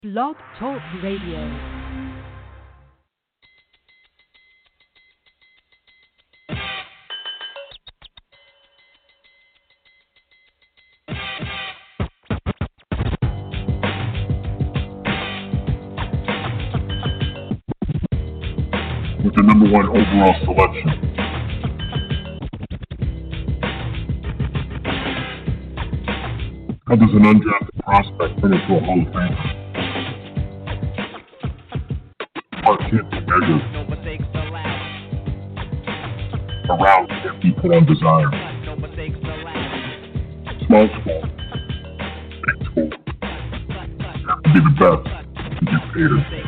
Blog Talk Radio. With the number one overall selection. How does an undrafted prospect turn into a Hall of Famer? Heart can't be measured. Around can't be put on desire. Small school, big school. You have to be the best to get paid it.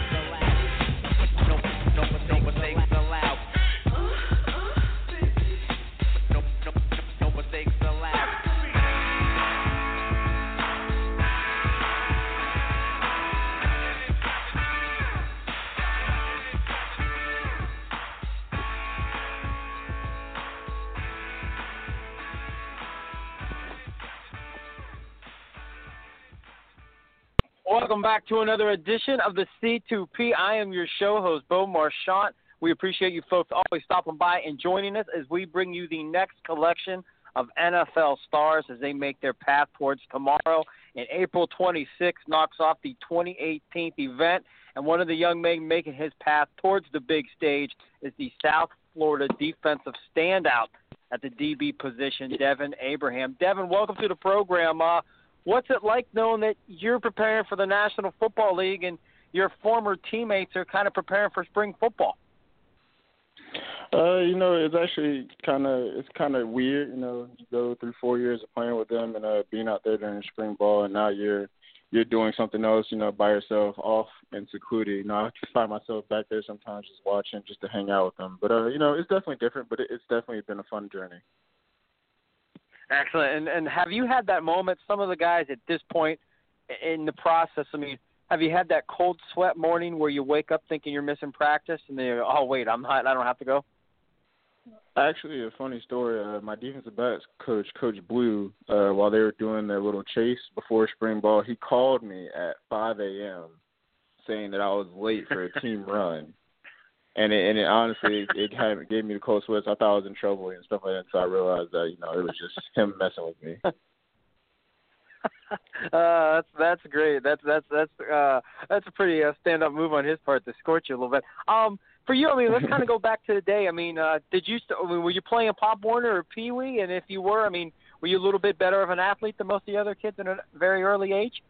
Welcome back to another edition of the C2P. I am your show host, Beau Marchant. We appreciate you folks always stopping by and joining us as we bring you the next collection of NFL stars as they make their path towards tomorrow. And April 26th knocks off the 2018 event. And one of the young men making his path towards the big stage is the South Florida defensive standout at the DB position, Devin Abraham. Devin, welcome to the program. What's it like knowing that you're preparing for the National Football League and your former teammates are kind of preparing for spring football? It's actually kind of weird. You go through 4 years of playing with them and being out there during spring ball, and now you're doing something else, by yourself, off and secluded. I just find myself back there sometimes just watching, just to hang out with them. But it's definitely different. But it's definitely been a fun journey. Excellent. And have you had that moment, some of the guys at this point in the process, have you had that cold sweat morning where you wake up thinking you're missing practice and then you're, oh, wait, I don't have to go? Actually, a funny story. My defensive backs coach, Coach Blue, while they were doing their little chase before spring ball, he called me at 5 a.m. saying that I was late for a team run. And it honestly, it kind of gave me the cold sweats. I thought I was in trouble and stuff like that. So I realized that, it was just him messing with me. That's great. That's a pretty stand-up move on his part to scorch you a little bit. For you, let's kind of go back to the day. Were you playing Pop Warner or Pee Wee? And if you were, were you a little bit better of an athlete than most of the other kids at a very early age?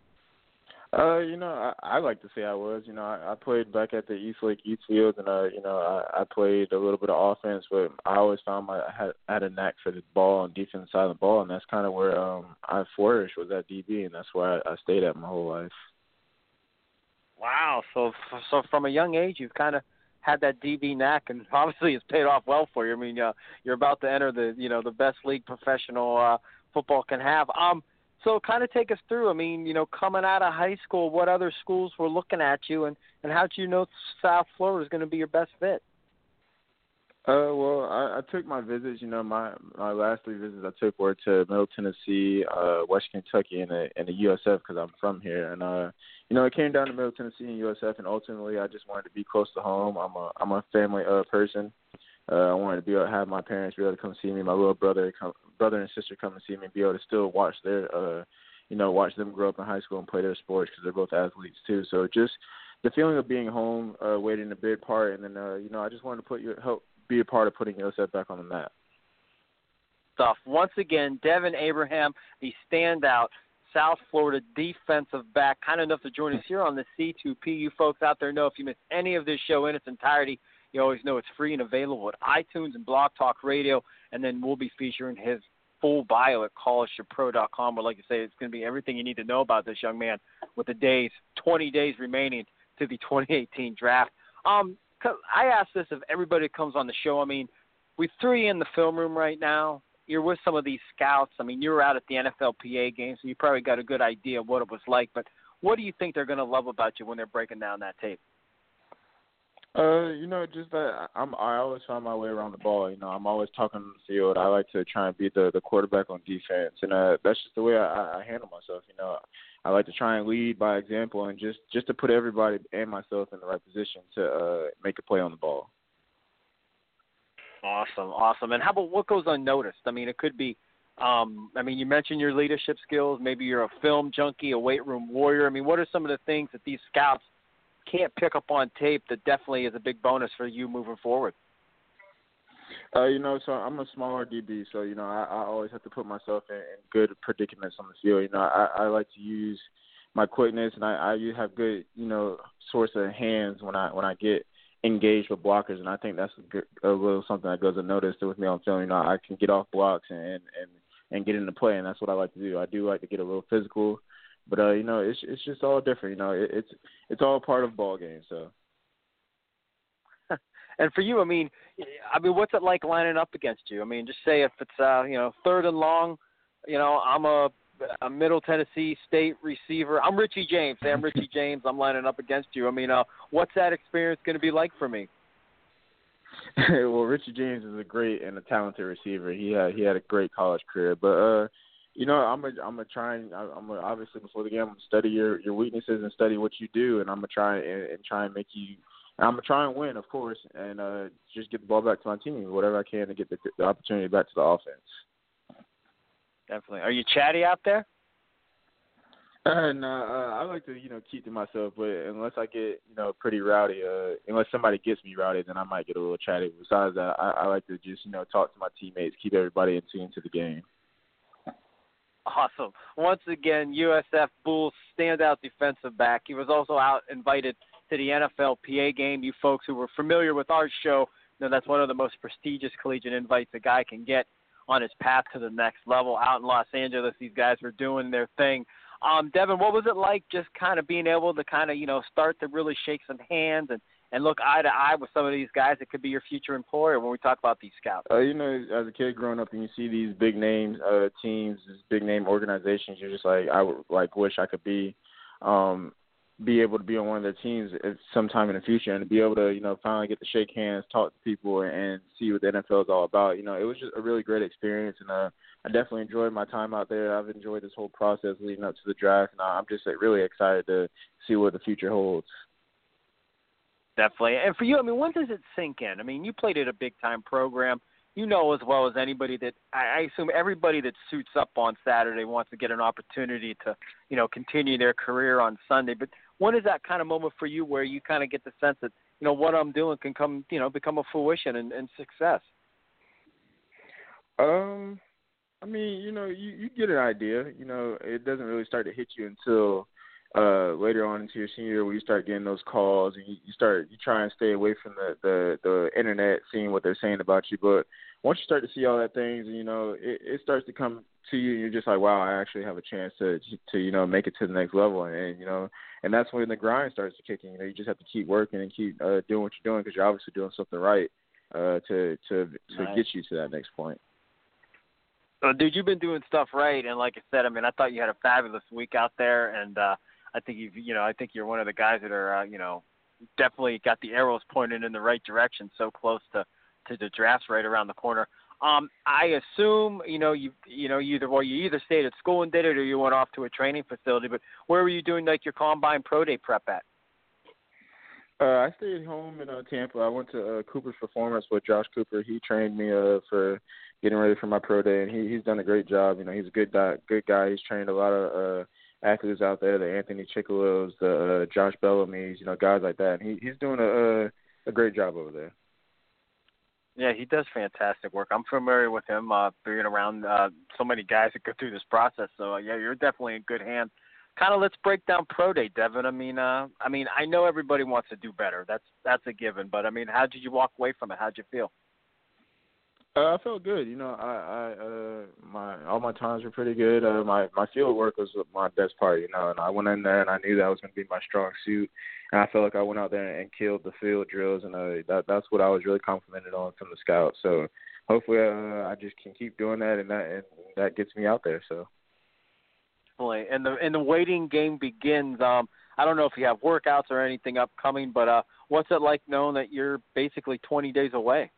I like to say I was. I played back at the Eastlake Youth Field, and I played a little bit of offense, but I always found I had a knack for the ball and defense side of the ball, and that's kind of where I flourished, was at DB, and that's where I stayed at my whole life. Wow. So from a young age, you've kind of had that DB knack, and obviously it's paid off well for you. You're about to enter the best league professional football can have. So kind of take us through, coming out of high school, what other schools were looking at you, and how did you know South Florida was going to be your best fit? Well, I took my visits, my last 3 visits I took were to Middle Tennessee, West Kentucky, and the USF because I'm from here. And, it came down to Middle Tennessee and USF, and ultimately I just wanted to be close to home. I'm a family person. I wanted to be able to have my parents be able to come see me, my little brother and sister come and see me, and be able to still watch watch them grow up in high school and play their sports because they're both athletes too. So just the feeling of being home, waiting a big part, and then I just wanted to help be a part of putting USF back on the map. Stuff. Once again, Devin Abraham, the standout South Florida defensive back, kind enough to join us here on the C2P. You folks out there know if you miss any of this show in its entirety, you always know it's free and available at iTunes and Blog Talk Radio, and then we'll be featuring his full bio at collegepro.com, where, like you say, it's going to be everything you need to know about this young man with the 20 days remaining to the 2018 draft. I ask this of everybody that comes on the show. We threw you in the film room right now. You're with some of these scouts. You were out at the NFLPA game, so you probably got a good idea of what it was like. But what do you think they're going to love about you when they're breaking down that tape? Just that I always find my way around the ball. I'm always talking on the field. I like to try and beat the quarterback on defense, and that's just the way I handle myself. I like to try and lead by example, and just to put everybody and myself in the right position to make a play on the ball. Awesome. And how about what goes unnoticed? I mean, it could be, you mentioned your leadership skills. Maybe you're a film junkie, a weight room warrior. I mean, what are some of the things that these scouts can't pick up on tape that definitely is a big bonus for you moving forward? So I'm a smaller DB, so, I always have to put myself in good predicaments on the field. I like to use my quickness, and I have good, source of hands when I get engaged with blockers, and I think that's a little something that goes unnoticed with me on film. I can get off blocks and get into play, and that's what I like to do. I do like to get a little physical, but it's just all different. It's all part of ball game. So. And for you, I mean, what's it like lining up against you? I mean, just say if it's third and long, I'm a Middle Tennessee State receiver. I'm Richie James. Say I'm Richie James. I'm lining up against you. I mean, what's that experience going to be like for me? Well, Richie James is a great and a talented receiver. He had a great college career, but I'm gonna try and obviously before the game I'm gonna study your weaknesses and study what you do, and I'm gonna try and make you. I'm gonna try and win, of course, and just get the ball back to my team, whatever I can to get the opportunity back to the offense. Definitely. Are you chatty out there? No, I like to, keep to myself, but unless I get, pretty rowdy, unless somebody gets me rowdy, then I might get a little chatty. Besides that, I like to just, talk to my teammates, keep everybody in tune to the game. Awesome. Once again, USF Bulls standout defensive back. He was also invited to the NFLPA game. You folks who were familiar with our show know that's one of the most prestigious collegiate invites a guy can get on his path to the next level. Out in Los Angeles, these guys were doing their thing. Devin, what was it like just kind of being able to kind of, start to really shake some hands and look eye to eye with some of these guys that could be your future employer when we talk about these scouts? As a kid growing up and you see these big name teams, these big name organizations, you're just like, I would wish I could be able to be on one of their teams at some time in the future and to be able to, finally get to shake hands, talk to people, and see what the NFL is all about. It was just a really great experience, and I definitely enjoyed my time out there. I've enjoyed this whole process leading up to the draft, and I'm just really excited to see what the future holds. Definitely. And for you, when does it sink in? You played at a big-time program. You know as well as anybody that I assume everybody that suits up on Saturday wants to get an opportunity to, continue their career on Sunday. But when is that kind of moment for you where you kind of get the sense that, what I'm doing can come, become a fruition and success? You get an idea. It doesn't really start to hit you until later on into your senior year where you start getting those calls and you try and stay away from the internet, seeing what they're saying about you. But once you start to see all that things, it starts to come to you, and you're just like, wow, I actually have a chance to make it to the next level, and that's when the grind starts to kick in. You just have to keep working and keep doing what you're doing because you're obviously doing something right to get you to that next point. Dude, you've been doing stuff right, and like I said, I thought you had a fabulous week out there, and I think I think you're one of the guys that are definitely got the arrows pointed in the right direction. So close to the draft's right around the corner. I assume you either stayed at school and did it, or you went off to a training facility. But where were you doing like your combine pro day prep at? I stayed home in Tampa. I went to Cooper's Performance with Josh Cooper. He trained me for getting ready for my pro day, and he's done a great job. He's a good guy. He's trained a lot of athletes out there, the Anthony Chicalos, the Josh Bellamy's, guys like that. And he's doing a great job over there. Yeah, he does fantastic work. I'm familiar with him, being around so many guys that go through this process. So, yeah, you're definitely in good hands. Kind of let's break down pro day, Devin. I know everybody wants to do better. That's a given. But, how did you walk away from it? How'd you feel? I felt good. All my times were pretty good. My field work was my best part, and I went in there and I knew that was going to be my strong suit. And I felt like I went out there and killed the field drills, and that's what I was really complimented on from the scouts. So hopefully I just can keep doing that, and that gets me out there. So. And the waiting game begins. I don't know if you have workouts or anything upcoming, but what's it like knowing that you're basically 20 days away?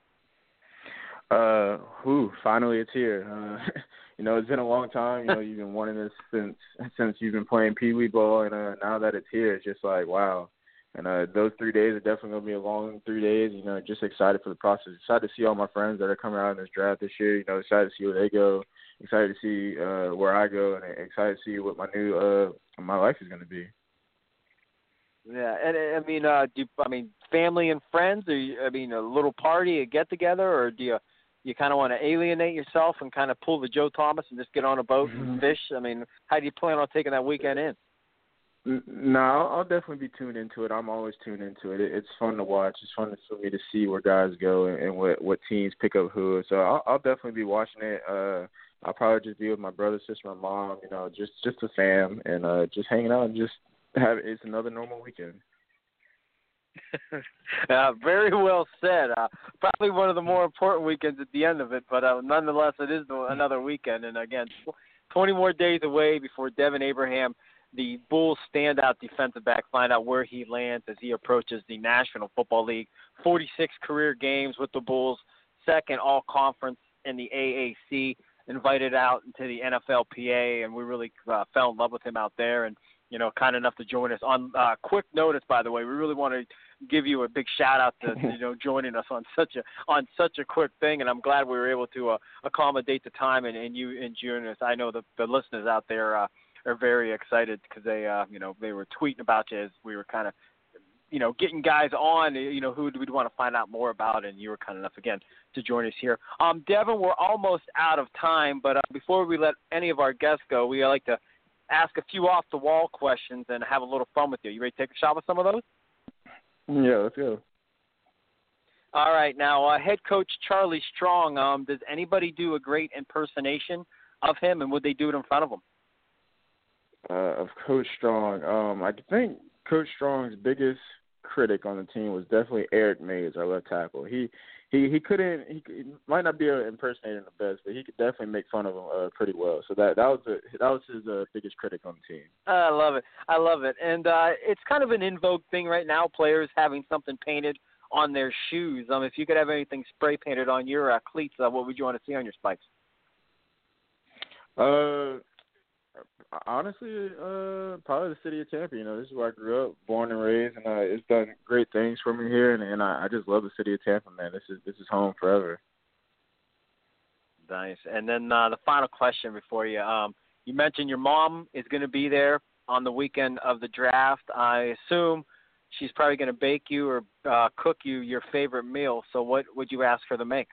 Finally it's here. It's been a long time. You've been wanting this since you've been playing Pee Wee ball, and now that it's here, it's just like, wow. And those 3 days are definitely going to be a long 3 days. Just excited for the process. Excited to see all my friends that are coming out in this draft this year. Excited to see where they go. Excited to see where I go, and excited to see what my new my life is going to be. Yeah, and family and friends? Or a little party, a get together, or do you kind of want to alienate yourself and kind of pull the Joe Thomas and just get on a boat and fish? How do you plan on taking that weekend in? No, I'll definitely be tuned into it. I'm always tuned into it. It's fun to watch. It's fun for me to see where guys go and what teams pick up who. So I'll definitely be watching it. I'll probably just be with my brother, sister, my mom. Just a fam and just hanging out and just it's another normal weekend. Very well said. Probably one of the more important weekends at the end of it, but nonetheless, it is another weekend. And again, 20 more days away before Devin Abraham, the Bulls standout defensive back, find out where he lands as he approaches the National Football League. 46 career games with the Bulls, second all-conference in the AAC, invited out into the NFLPA, and we really fell in love with him out there. And kind enough to join us on quick notice. By the way, we really want to give you a big shout out to joining us on such a quick thing, and I'm glad we were able to accommodate the time and you and joining us. I know the listeners out there are very excited because they were tweeting about you as we were kind of getting guys on who we'd want to find out more about, and you were kind enough again to join us here. Devin, we're almost out of time, but before we let any of our guests go, we like to ask a few off-the-wall questions and have a little fun with you. You ready to take a shot with some of those? Yeah, let's go. All right. Now, head coach Charlie Strong, does anybody do a great impersonation of him, and would they do it in front of him? Of Coach Strong, I think Coach Strong's biggest critic on the team was definitely Eric Mays, our left tackle. He might not be an impersonator the best, but he could definitely make fun of him pretty well. So that was his biggest critic on the team. I love it. And it's kind of an in vogue thing right now, players having something painted on their shoes. If you could have anything spray painted on your cleats, what would you want to see on your spikes? Honestly, probably the city of Tampa. This is where I grew up, born and raised, and it's done great things for me here, and I just love the city of Tampa, man. This is home forever. Nice. And then the final question before you. You mentioned your mom is going to be there on the weekend of the draft. I assume she's probably going to bake you or cook you your favorite meal. So what would you ask her to make?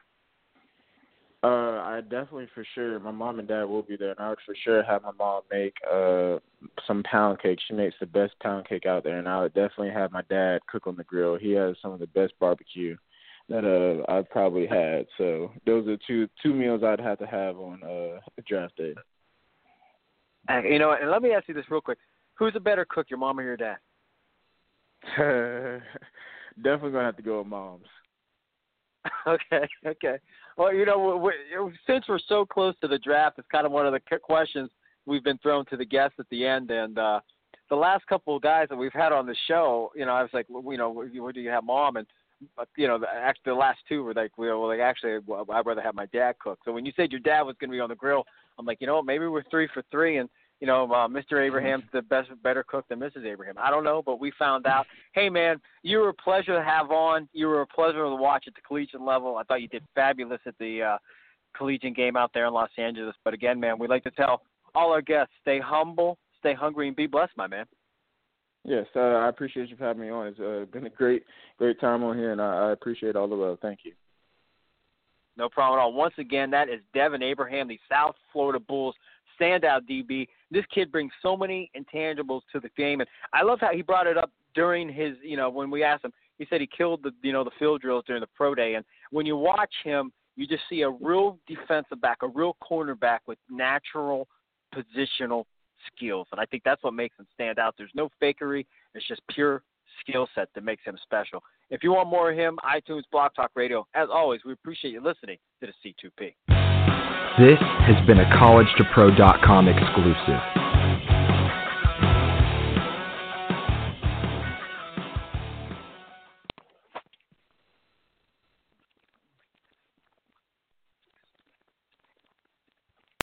I definitely, for sure, my mom and dad will be there, and I would for sure have my mom make some pound cake. She makes the best pound cake out there, and I would definitely have my dad cook on the grill. He has some of the best barbecue that I've probably had. So those are two meals I'd have to have on draft day. And let me ask you this real quick. Who's a better cook, your mom or your dad? Definitely going to have to go with mom's. Okay. Well, since we're so close to the draft, it's kind of one of the questions we've been thrown to the guests at the end. And the last couple of guys that we've had on the show, I was like, where do you have mom? And, actually the last two were like, I'd rather have my dad cook. So when you said your dad was going to be on the grill, I'm like, maybe we're 3 for 3. And, Mr. Abraham's the better cook than Mrs. Abraham. I don't know, but we found out. Hey, man, you were a pleasure to have on. You were a pleasure to watch at the collegiate level. I thought you did fabulous at the collegiate game out there in Los Angeles. But, again, man, we'd like to tell all our guests, stay humble, stay hungry, and be blessed, my man. Yes, I appreciate you for having me on. It's been a great time on here, and I appreciate all the love. Thank you. No problem at all. Once again, that is Devin Abraham, the South Florida Bulls standout DB. This kid brings so many intangibles to the game, and I love how he brought it up during his, when we asked him. He said he killed the field drills during the pro day, and when you watch him, you just see a real defensive back, a real cornerback with natural positional skills, and I think that's what makes him stand out. There's no fakery. It's just pure skill set that makes him special. If you want more of him, iTunes, Blog Talk Radio. As always, we appreciate you listening to the C2P. This has been a collegetopro.com exclusive.